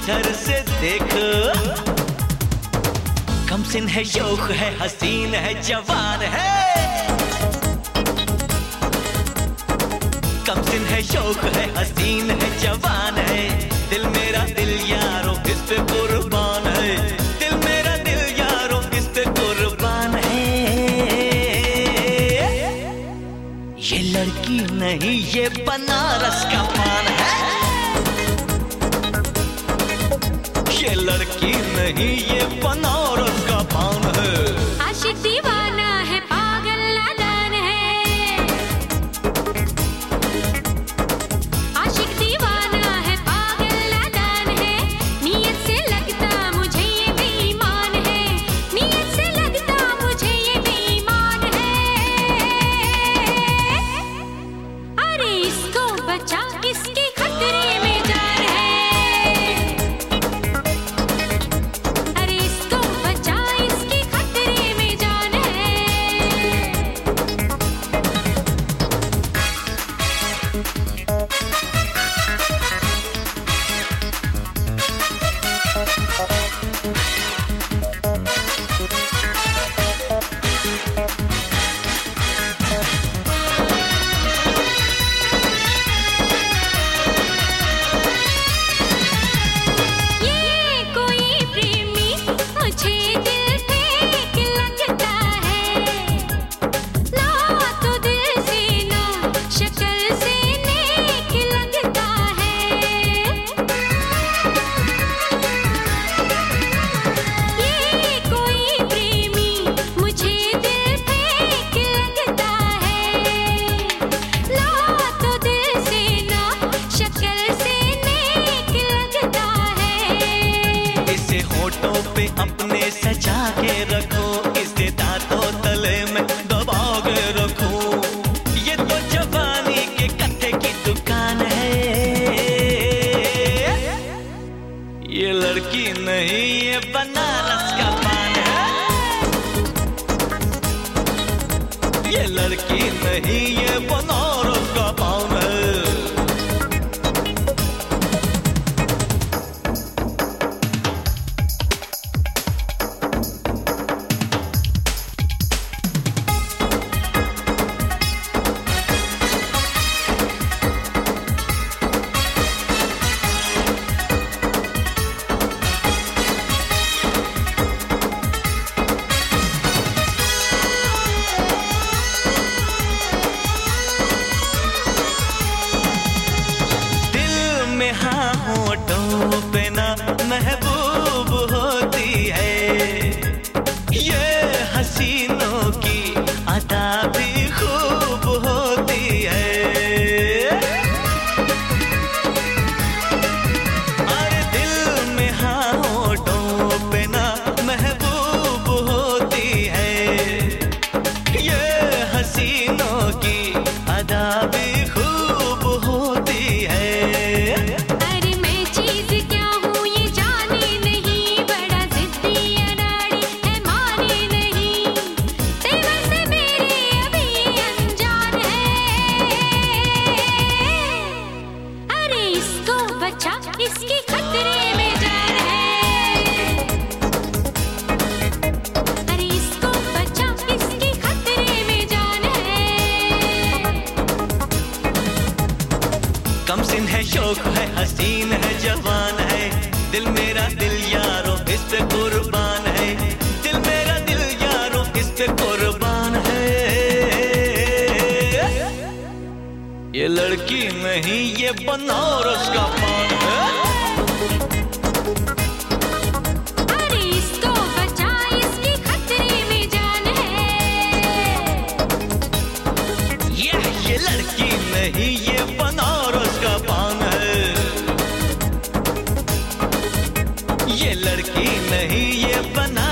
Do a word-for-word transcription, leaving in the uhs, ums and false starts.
इधर से देखो, कमसिन है, शौक है, हसीन है, जवान है। कमसिन है, शौक है, हसीन है, जवान है। दिल मेरा दिल यारो इस पे कुर्बान है। दिल मेरा दिल यारो इस पे कुर्बान है। ये लड़की नहीं, ये बनारस का पान है। ये लड़की नहीं, ये बनारस का पान है। आशिक दीवाना है, पागल नादान है। आशिक दीवाना है, पागल नादान है। नीयत से लगता मुझे ये बेईमान है। नीयत से लगता मुझे ये बेईमान है। अरे इसको बचा, इसके खतरे में जान है। पे अपने सजा के रखो, इसे दांतों तले में दबा के रखो। ये तो जवानी के कत्थे की दुकान है। ये लड़की नहीं, ये बनारस का पान है। ये लड़की नहीं, ये बनारस का पान है। हाँ होठों पे ना महबूब होती है। ये हसीनों की अदा भी खूब होती है। अरे दिल में हाँ होठों पे ना महबूब होती है। ये हसीनों की अदा भी खूब होती है। इसके खतरे में जान है। अरे इसको बचा, इसके खतरे में जान है। कमसिन है, शौक है, हसीन है, जवान है। दिल मेरा दिल यारो इस पे कुर्बान है। दिल मेरा दिल यारो इस पे कुर्बान है। ये लड़की नहीं, ये बनारस का पान है। अरे इसको बचा, इसके खतरे में जान है। ये ये लड़की नहीं, ये बनारस का पान है। ये लड़की नहीं, ये बना